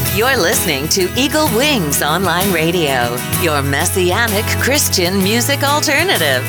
You're listening to Eagle Wings Online Radio, your messianic Christian music alternative.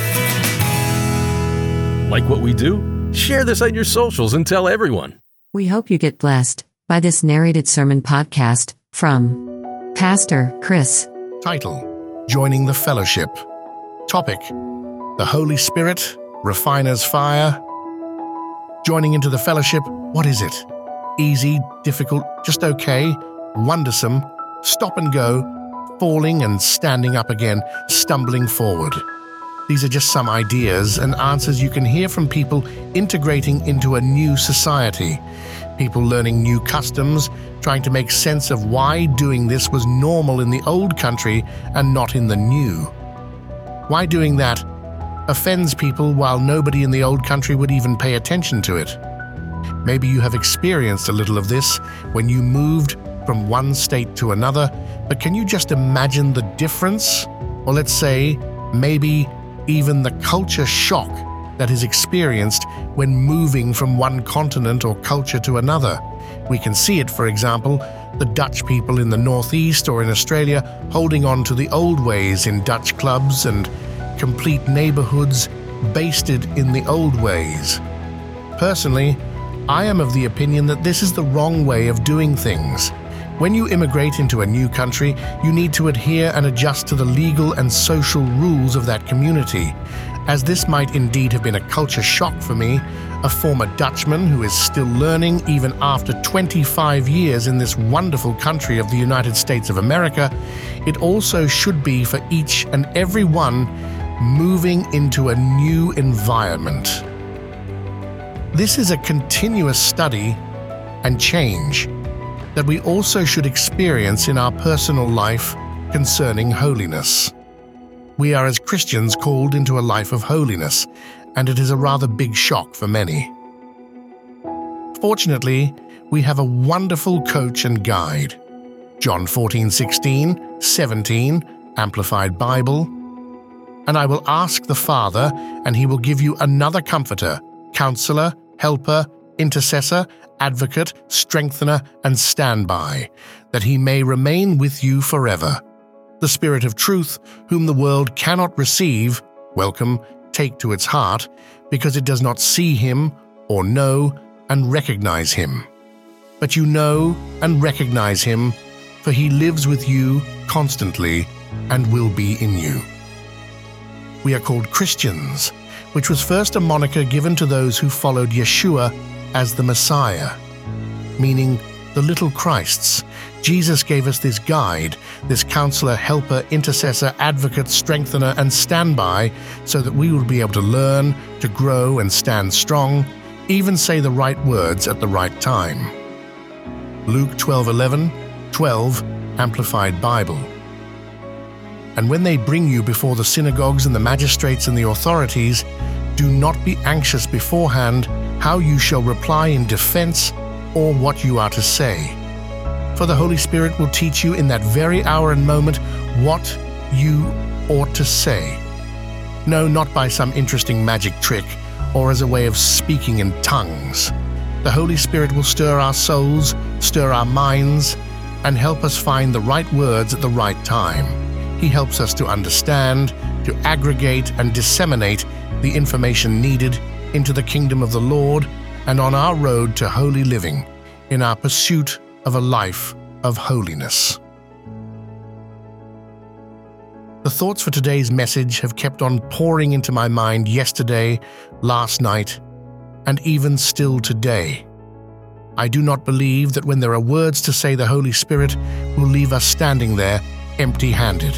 Like what we do? Share this on your socials and tell everyone. We hope you get blessed by this narrated sermon podcast from Pastor Chris. Title: Joining the Fellowship. Topic: The Holy Spirit, Refiner's Fire. Joining into the fellowship, what is it? Easy, difficult, just okay, wondersome, stop and go, falling and standing up again, stumbling forward. These are just some ideas and answers you can hear from people integrating into a new society. People learning new customs, trying to make sense of why doing this was normal in the old country and not in the new. Why doing that offends people while nobody in the old country would even pay attention to it. Maybe you have experienced a little of this when you moved from one state to another, but can you just imagine the difference? Or let's say, maybe even the culture shock that is experienced when moving from one continent or culture to another. We can see it, for example, the Dutch people in the Northeast or in Australia holding on to the old ways in Dutch clubs and complete neighborhoods basted in the old ways. Personally, I am of the opinion that this is the wrong way of doing things. When you immigrate into a new country, you need to adhere and adjust to the legal and social rules of that community. As this might indeed have been a culture shock for me, a former Dutchman who is still learning even after 25 years in this wonderful country of the United States of America, it also should be for each and every one moving into a new environment. This is a continuous study and change that we also should experience in our personal life concerning holiness. We are as Christians called into a life of holiness, and it is a rather big shock for many. Fortunately, we have a wonderful coach and guide. John 14:16, 17, Amplified Bible. And I will ask the Father, and he will give you another Comforter, Counselor, Helper, Intercessor, Advocate, Strengthener, and Standby, that he may remain with you forever. The Spirit of Truth, whom the world cannot receive, welcome, take to its heart, because it does not see him, or know and recognize him. But you know and recognize him, for he lives with you constantly and will be in you. We are called Christians, which was first a moniker given to those who followed Yeshua as the Messiah, meaning the little Christs. Jesus gave us this guide, this counselor, helper, intercessor, advocate, strengthener, and standby, so that we would be able to learn, to grow, and stand strong, even say the right words at the right time. Luke 12:11, 12, Amplified Bible. And when they bring you before the synagogues and the magistrates and the authorities, do not be anxious beforehand how you shall reply in defense or what you are to say. For the Holy Spirit will teach you in that very hour and moment what you ought to say. No, not by some interesting magic trick or as a way of speaking in tongues. The Holy Spirit will stir our souls, stir our minds, and help us find the right words at the right time. He helps us to understand, to aggregate and disseminate the information needed into the kingdom of the Lord and on our road to holy living, in our pursuit of a life of holiness. The thoughts for today's message have kept on pouring into my mind yesterday, last night, and even still today. I do not believe that when there are words to say, the Holy Spirit will leave us standing there empty-handed.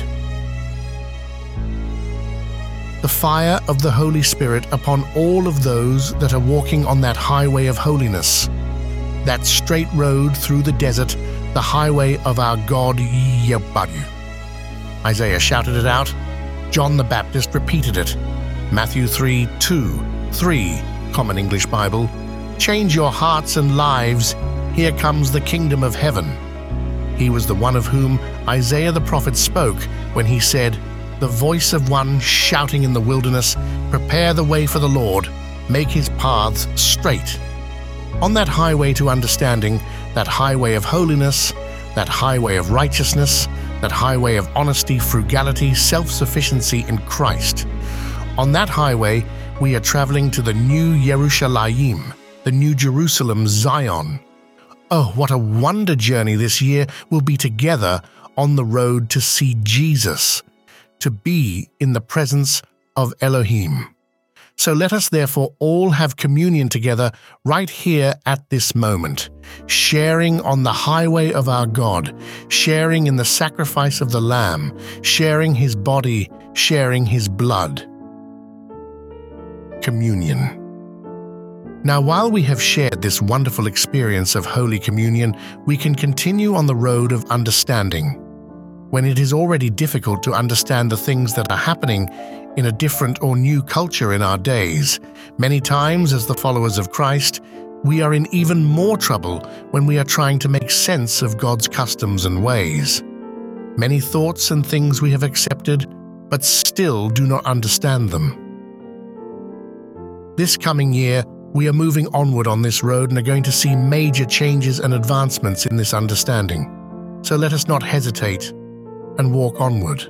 The fire of the Holy Spirit upon all of those that are walking on that highway of holiness, that straight road through the desert, the highway of our God Yahweh. Isaiah shouted it out. John the Baptist repeated it. Matthew 3:2-3, Common English Bible. Change your hearts and lives. Here comes the kingdom of heaven. He was the one of whom Isaiah the prophet spoke when he said, the voice of one shouting in the wilderness, prepare the way for the Lord, make his paths straight. On that highway to understanding, that highway of holiness, that highway of righteousness, that highway of honesty, frugality, self-sufficiency in Christ. On that highway, we are traveling to the new Yerushalayim, the new Jerusalem, Zion. Oh, what a wonder journey this year will be together on the road to see Jesus, to be in the presence of Elohim. So let us therefore all have communion together right here at this moment, sharing on the highway of our God, sharing in the sacrifice of the Lamb, sharing His body, sharing His blood. Communion. Now, while we have shared this wonderful experience of Holy Communion, we can continue on the road of understanding. When it is already difficult to understand the things that are happening in a different or new culture in our days, many times as the followers of Christ, we are in even more trouble when we are trying to make sense of God's customs and ways. Many thoughts and things we have accepted, but still do not understand them. This coming year, we are moving onward on this road and are going to see major changes and advancements in this understanding. So let us not hesitate and walk onward.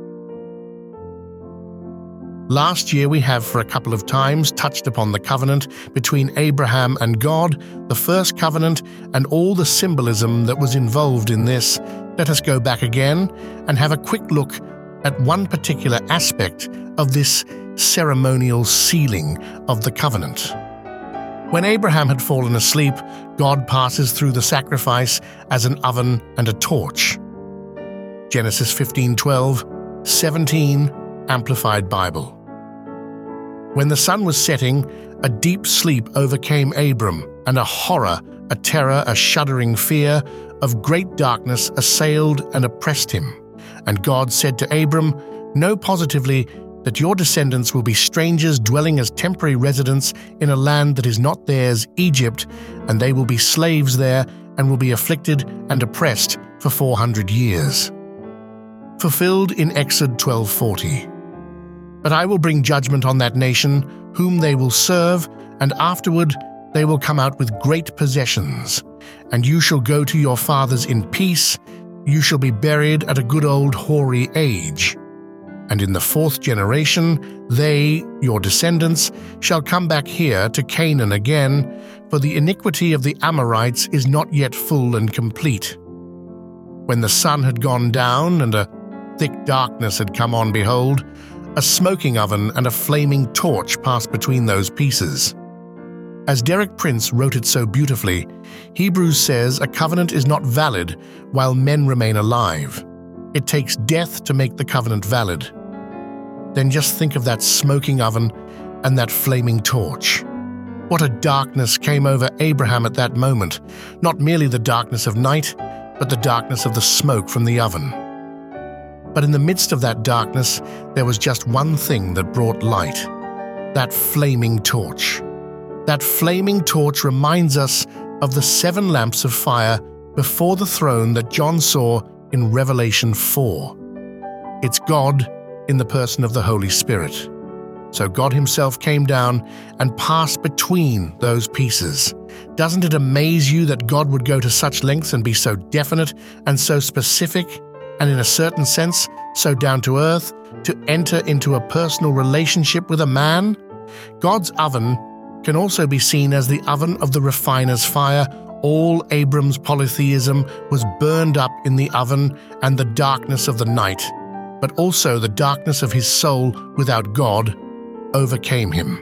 Last year we have for a couple of times touched upon the covenant between Abraham and God, the first covenant, and all the symbolism that was involved in this. Let us go back again and have a quick look at one particular aspect of this ceremonial sealing of the covenant. When Abraham had fallen asleep, God passes through the sacrifice as an oven and a torch. Genesis 15:12, 17, Amplified Bible. When the sun was setting, a deep sleep overcame Abram, and a horror, a terror, a shuddering fear of great darkness assailed and oppressed him. And God said to Abram, "Know positively that your descendants will be strangers dwelling as temporary residents in a land that is not theirs, Egypt, and they will be slaves there and will be afflicted and oppressed for 400 years." Fulfilled in Exodus 12:40. "But I will bring judgment on that nation, whom they will serve, and afterward they will come out with great possessions. And you shall go to your fathers in peace, you shall be buried at a good old hoary age. And in the 4th generation, they, your descendants, shall come back here to Canaan again, for the iniquity of the Amorites is not yet full and complete." When the sun had gone down and a thick darkness had come on, behold, a smoking oven and a flaming torch passed between those pieces. As Derek Prince wrote it so beautifully, Hebrews says a covenant is not valid while men remain alive. It takes death to make the covenant valid. Then just think of that smoking oven and that flaming torch. What a darkness came over Abraham at that moment, not merely the darkness of night, but the darkness of the smoke from the oven. But in the midst of that darkness, there was just one thing that brought light: that flaming torch. That flaming torch reminds us of the 7 lamps of fire before the throne that John saw in Revelation 4. It's God in the person of the Holy Spirit. So God Himself came down and passed between those pieces. Doesn't it amaze you that God would go to such lengths and be so definite and so specific, and in a certain sense, so down to earth, to enter into a personal relationship with a man? God's oven can also be seen as the oven of the refiner's fire. All Abram's polytheism was burned up in the oven and the darkness of the night, but also the darkness of his soul without God overcame him.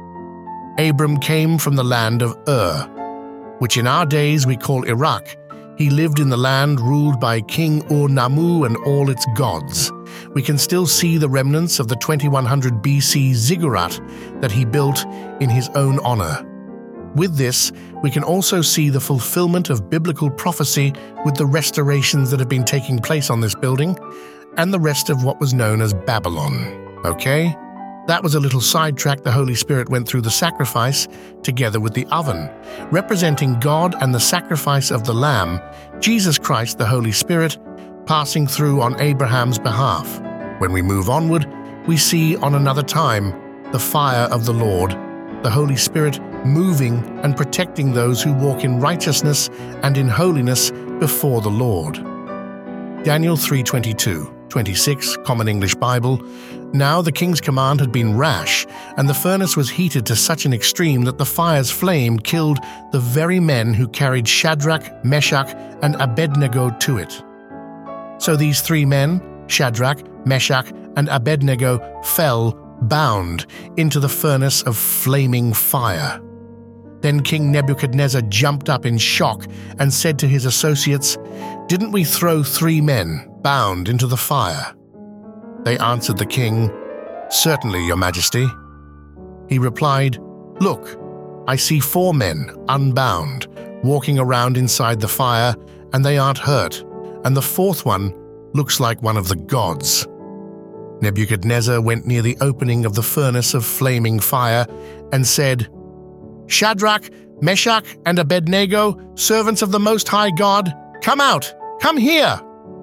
Abram came from the land of Ur, which in our days we call Iraq. He lived in the land ruled by King Ur-Nammu and all its gods. We can still see the remnants of the 2100 BC ziggurat that he built in his own honor. With this, we can also see the fulfillment of biblical prophecy with the restorations that have been taking place on this building and the rest of what was known as Babylon. Okay? That was a little sidetrack. The Holy Spirit went through the sacrifice together with the oven, representing God and the sacrifice of the Lamb, Jesus Christ, the Holy Spirit, passing through on Abraham's behalf. When we move onward, we see on another time the fire of the Lord, the Holy Spirit moving and protecting those who walk in righteousness and in holiness before the Lord. Daniel 3:22-26, Common English Bible. Now the king's command had been rash, and the furnace was heated to such an extreme that the fire's flame killed the very men who carried Shadrach, Meshach, and Abednego to it. So these three men, Shadrach, Meshach, and Abednego, fell bound into the furnace of flaming fire. Then King Nebuchadnezzar jumped up in shock and said to his associates, "Didn't we throw three men bound into the fire?" They answered the king, "Certainly, your majesty." He replied, "Look, I see four men unbound, walking around inside the fire, and they aren't hurt, and the fourth one looks like one of the gods." Nebuchadnezzar went near the opening of the furnace of flaming fire and said, "Shadrach, Meshach, and Abednego, servants of the Most High God, come out, come here."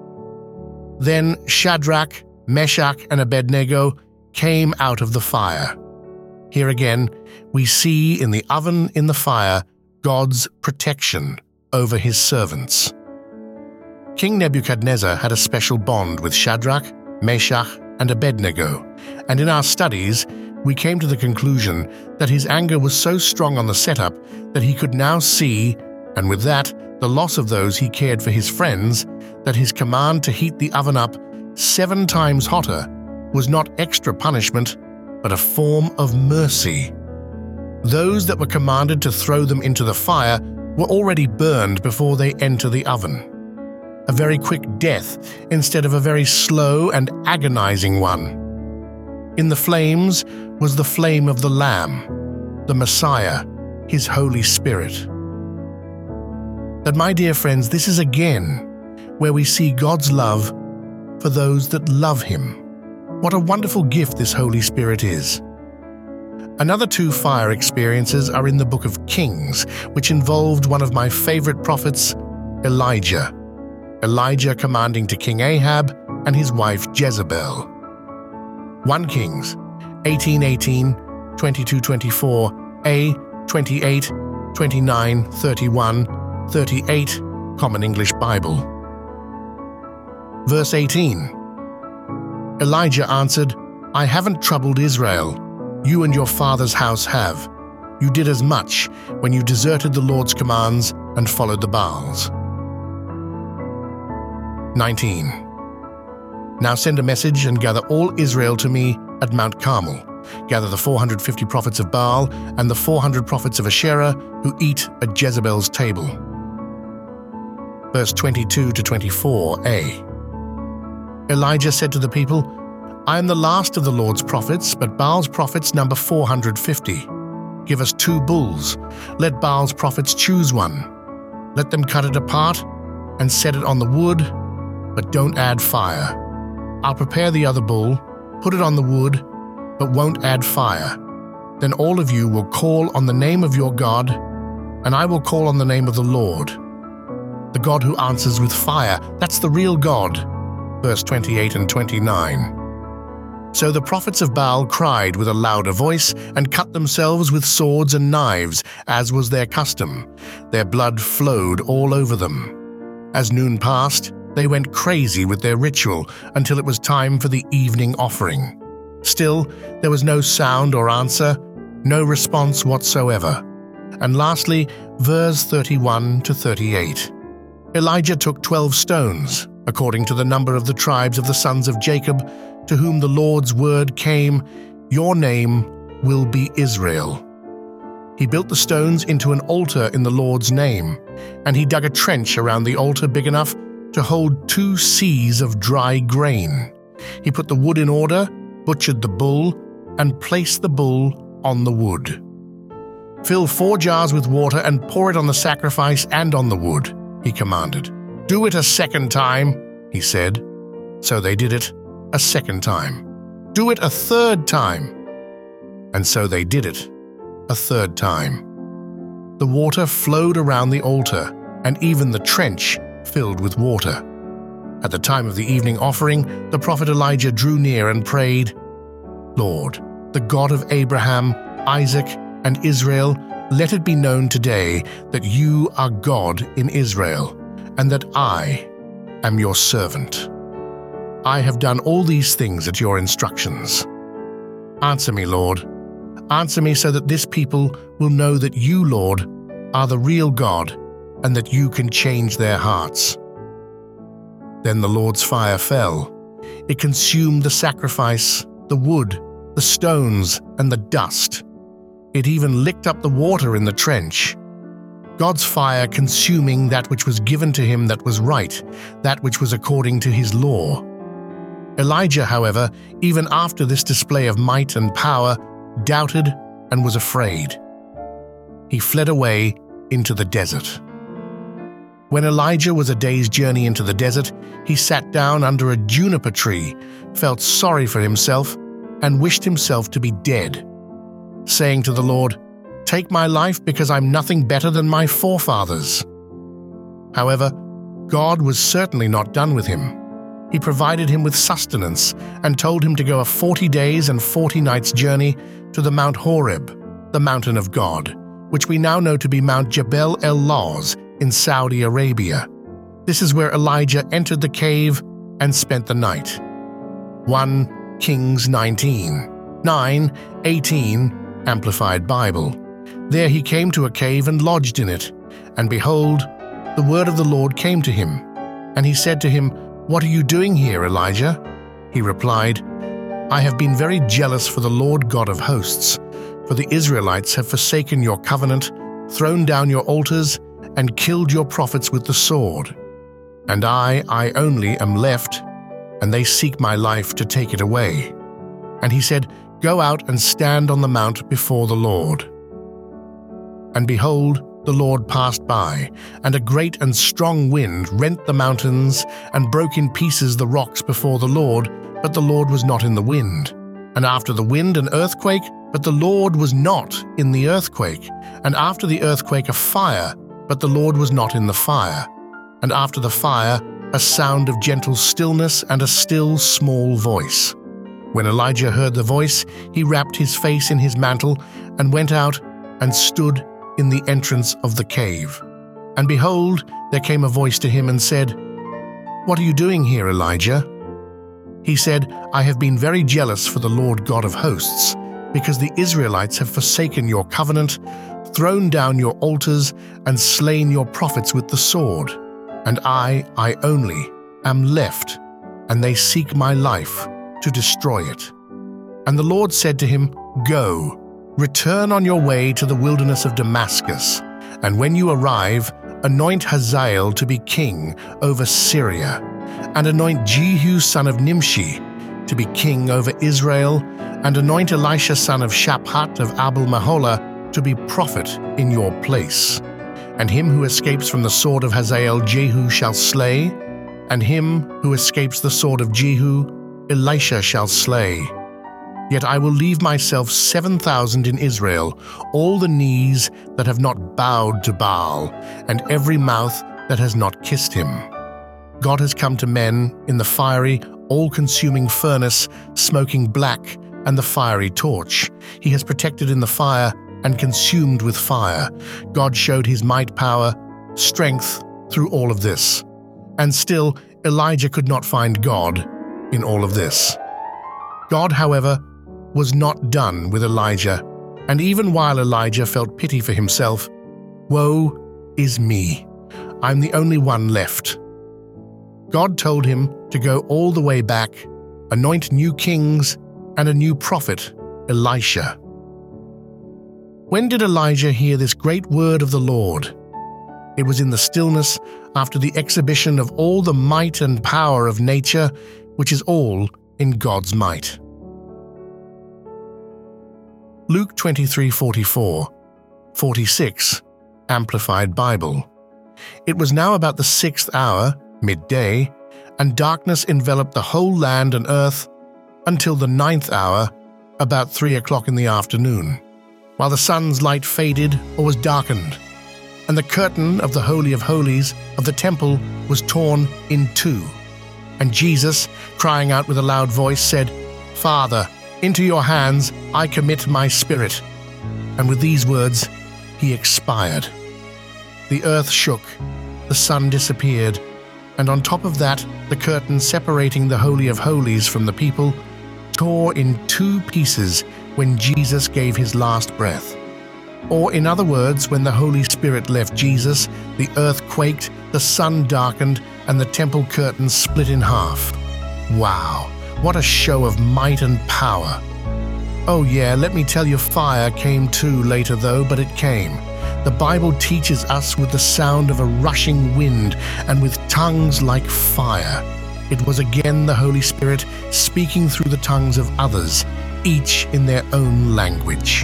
Then Shadrach, Meshach, and Abednego came out of the fire. Here again, we see in the oven in the fire God's protection over his servants. King Nebuchadnezzar had a special bond with Shadrach, Meshach, and Abednego, and in our studies, we came to the conclusion that his anger was so strong on the setup that he could now see, and with that, the loss of those he cared for his friends, that his command to heat the oven up 7 times hotter was not extra punishment, but a form of mercy. Those that were commanded to throw them into the fire were already burned before they enter the oven. A very quick death instead of a very slow and agonizing one. In the flames was the flame of the Lamb, the Messiah, his Holy Spirit. But my dear friends, this is again where we see God's love for those that love him. What a wonderful gift this Holy Spirit is. Another 2 fire experiences are in the book of Kings, which involved one of my favorite prophets, Elijah. Elijah commanding to King Ahab and his wife Jezebel. 1 Kings 18:18, 22-24, 28, 29, 31, 38, Common English Bible. Verse 18. Elijah answered, "I haven't troubled Israel. You and your father's house have. You did as much when you deserted the Lord's commands and followed the Baals." 19. Now send a message and gather all Israel to me at Mount Carmel. Gather the 450 prophets of Baal and the 400 prophets of Asherah who eat at Jezebel's table. Verse 22-24a. Elijah said to the people, "I am the last of the Lord's prophets, but Baal's prophets number 450. Give us 2 bulls. Let Baal's prophets choose one. Let them cut it apart and set it on the wood, but don't add fire. I'll prepare the other bull, put it on the wood, but won't add fire. Then all of you will call on the name of your God, and I will call on the name of the Lord. The God who answers with fire, that's the real God." Verse 28 and 29. So the prophets of Baal cried with a louder voice and cut themselves with swords and knives, as was their custom. Their blood flowed all over them. As noon passed, they went crazy with their ritual until it was time for the evening offering. Still, there was no sound or answer, no response whatsoever. And lastly, verse 31-38. Elijah took 12 stones, according to the number of the tribes of the sons of Jacob, to whom the Lord's word came, "Your name will be Israel." He built the stones into an altar in the Lord's name, and he dug a trench around the altar big enough to hold 2 seas of dry grain. He put the wood in order, butchered the bull, and placed the bull on the wood. "Fill 4 jars with water and pour it on the sacrifice and on the wood," he commanded. "Do it a second time," he said. So they did it a second time. "Do it a third time." And so they did it a third time. The water flowed around the altar, and even the trench filled with water. At the time of the evening offering, the prophet Elijah drew near and prayed, "Lord, the God of Abraham, Isaac, and Israel, let it be known today that you are God in Israel, and that I am your servant. I have done all these things at your instructions. Answer me, Lord. Answer me so that this people will know that you, Lord, are the real God and that you can change their hearts." Then the Lord's fire fell. It consumed the sacrifice, the wood, the stones, and the dust. It even licked up the water in the trench. God's fire consuming that which was given to him that was right, that which was according to his law. Elijah, however, even after this display of might and power, doubted and was afraid. He fled away into the desert. When Elijah was a day's journey into the desert, he sat down under a juniper tree, felt sorry for himself, and wished himself to be dead, saying to the Lord, "Take my life because I'm nothing better than my forefathers." However, God was certainly not done with him. He provided him with sustenance and told him to go a 40 days and 40 nights journey to the Mount Horeb, the mountain of God, which we now know to be Mount Jebel el-Lawz in Saudi Arabia. This is where Elijah entered the cave and spent the night. 1 Kings 19:9-18 Amplified Bible. There he came to a cave and lodged in it, and behold, the word of the Lord came to him. And he said to him, "What are you doing here, Elijah?" He replied, "I have been very jealous for the Lord God of hosts, for the Israelites have forsaken your covenant, thrown down your altars, and killed your prophets with the sword. And I only am left, and they seek my life to take it away." And he said, "Go out and stand on the mount before the Lord." And behold, the Lord passed by, and a great and strong wind rent the mountains and broke in pieces the rocks before the Lord, but the Lord was not in the wind. And after the wind an earthquake, but the Lord was not in the earthquake. And after the earthquake a fire, but the Lord was not in the fire. And after the fire a sound of gentle stillness and a still small voice. When Elijah heard the voice, he wrapped his face in his mantle and went out and stood in the entrance of the cave. And behold, there came a voice to him and said, "What are you doing here, Elijah?" He said, "I have been very jealous for the Lord God of hosts, because the Israelites have forsaken your covenant, thrown down your altars, and slain your prophets with the sword. And I only am left, and they seek my life to destroy it." And the Lord said to him, "Go, return on your way to the wilderness of Damascus, and when you arrive, anoint Hazael to be king over Syria, and anoint Jehu son of Nimshi to be king over Israel, and anoint Elisha son of Shaphat of Abel-Meholah to be prophet in your place. And him who escapes from the sword of Hazael Jehu shall slay, and him who escapes the sword of Jehu Elisha shall slay. Yet I will leave myself 7,000 in Israel, all the knees that have not bowed to Baal, and every mouth that has not kissed him. God has come to men in the fiery, all-consuming furnace, smoking black, and the fiery torch. He has protected in the fire and consumed with fire. God showed his might, power, strength through all of this. And still, Elijah could not find God in all of this. God, however, was not done with Elijah, and even while Elijah felt pity for himself, "Woe is me, I'm the only one left." God told him to go all the way back, anoint new kings and a new prophet, Elisha. When did Elijah hear this great word of the Lord? It was in the stillness after the exhibition of all the might and power of nature, which is all in God's might. Luke 23:44-46, Amplified Bible. It was now about the 6th hour, midday, and darkness enveloped the whole land and earth until the 9th hour, about 3 o'clock in the afternoon, while the sun's light faded or was darkened, and the curtain of the Holy of Holies of the temple was torn in two. And Jesus, crying out with a loud voice, said, "Father, into your hands I commit my spirit." And with these words he expired. The earth shook, the sun disappeared, and on top of that, the curtain separating the Holy of Holies from the people tore in 2 pieces when Jesus gave his last breath. Or in other words, when the Holy Spirit left Jesus, the earth quaked, the sun darkened, and the temple curtain split in half. Wow, what a show of might and power. Oh yeah, let me tell you, fire came too later though, but it came. The Bible teaches us with the sound of a rushing wind and with tongues like fire. It was again the Holy Spirit speaking through the tongues of others, each in their own language.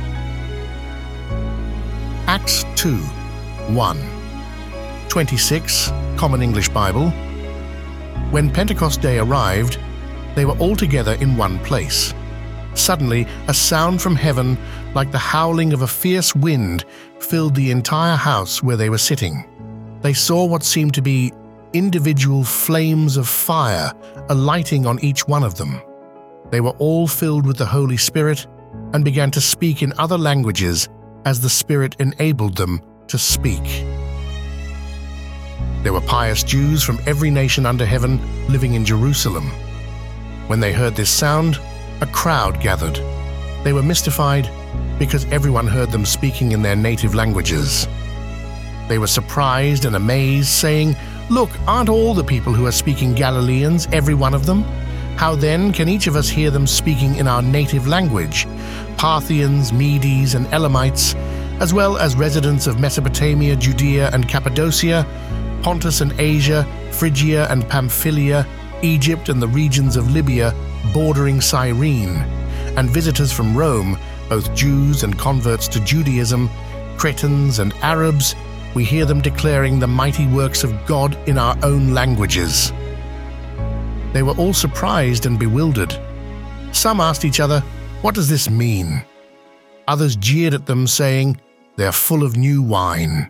Acts 2:1-26, Common English Bible. When Pentecost Day arrived, they were all together in one place. Suddenly, a sound from heaven, like the howling of a fierce wind, filled the entire house where they were sitting. They saw what seemed to be individual flames of fire alighting on each one of them. They were all filled with the Holy Spirit and began to speak in other languages as the Spirit enabled them to speak. There were pious Jews from every nation under heaven living in Jerusalem. When they heard this sound, a crowd gathered. They were mystified because everyone heard them speaking in their native languages. They were surprised and amazed, saying, "Look, aren't all the people who are speaking Galileans, every one of them? How then can each of us hear them speaking in our native language? Parthians, Medes, and Elamites, as well as residents of Mesopotamia, Judea and Cappadocia, Pontus and Asia, Phrygia and Pamphylia, Egypt and the regions of Libya bordering Cyrene, and visitors from Rome, both Jews and converts to Judaism, Cretans and Arabs, we hear them declaring the mighty works of God in our own languages." They were all surprised and bewildered. Some asked each other, "What does this mean?" Others jeered at them, saying, "They're full of new wine."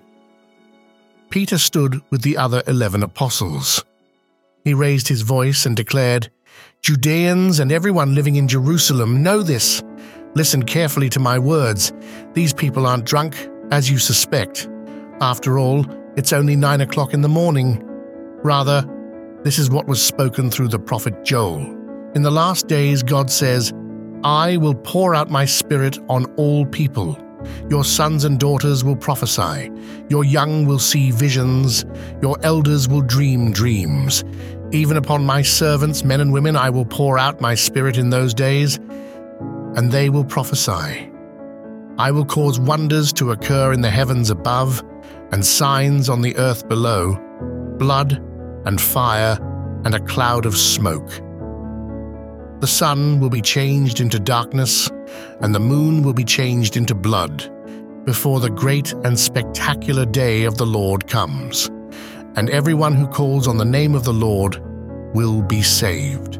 Peter stood with the other 11 apostles. He raised his voice and declared, "Judeans and everyone living in Jerusalem, know this. Listen carefully to my words. These people aren't drunk, as you suspect. After all, it's only 9 o'clock in the morning. Rather, this is what was spoken through the prophet Joel. In the last days, God says, 'I will pour out my Spirit on all people. Your sons and daughters will prophesy. Your young will see visions. Your elders will dream dreams. Even upon my servants, men and women, I will pour out my Spirit in those days, and they will prophesy. I will cause wonders to occur in the heavens above and signs on the earth below, blood and fire and a cloud of smoke. The sun will be changed into darkness, and the moon will be changed into blood, before the great and spectacular day of the Lord comes, and everyone who calls on the name of the Lord will be saved."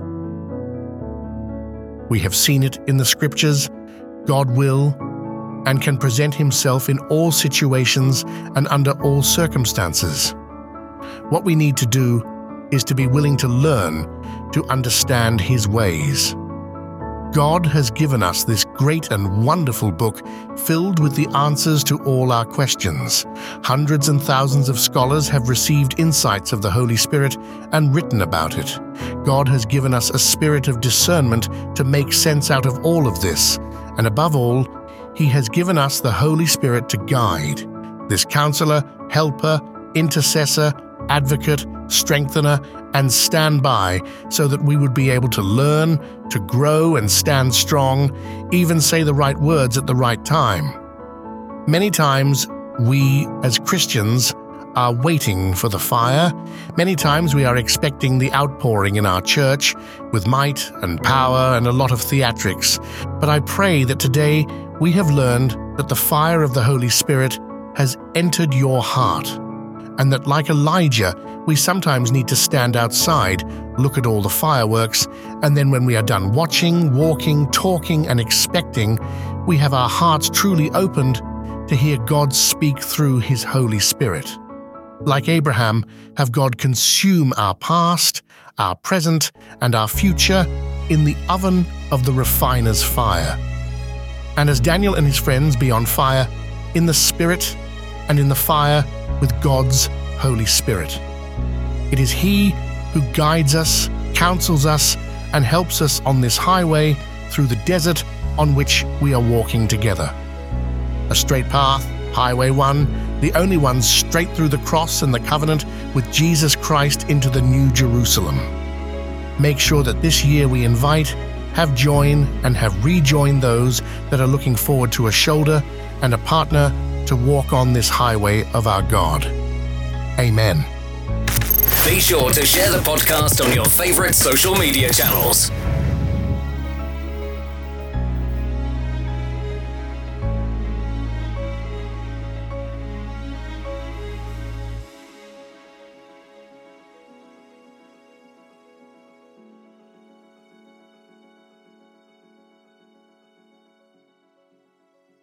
We have seen it in the Scriptures. God will and can present himself in all situations and under all circumstances. What we need to do is to be willing to learn to understand his ways. God has given us this great and wonderful book filled with the answers to all our questions. Hundreds and thousands of scholars have received insights of the Holy Spirit and written about it. God has given us a spirit of discernment to make sense out of all of this, and above all, he has given us the Holy Spirit to guide, this counselor, helper, intercessor, advocate, strengthener, and stand by, so that we would be able to learn, to grow and stand strong, even say the right words at the right time. Many times, we as Christians are waiting for the fire. Many times we are expecting the outpouring in our church with might and power and a lot of theatrics. But I pray that today we have learned that the fire of the Holy Spirit has entered your heart, and that like Elijah, we sometimes need to stand outside, look at all the fireworks, and then when we are done watching, walking, talking, and expecting, we have our hearts truly opened to hear God speak through his Holy Spirit. Like Abraham, have God consume our past, our present, and our future in the oven of the refiner's fire. And as Daniel and his friends be on fire, in the Spirit and in the fire with God's Holy Spirit. It is He who guides us, counsels us, and helps us on this highway through the desert on which we are walking together. A straight path, Highway 1, the only one straight through the cross and the covenant with Jesus Christ into the New Jerusalem. Make sure that this year we invite, have joined, and have rejoined those that are looking forward to a shoulder and a partner to walk on this highway of our God. Amen. Be sure to share the podcast on your favorite social media channels.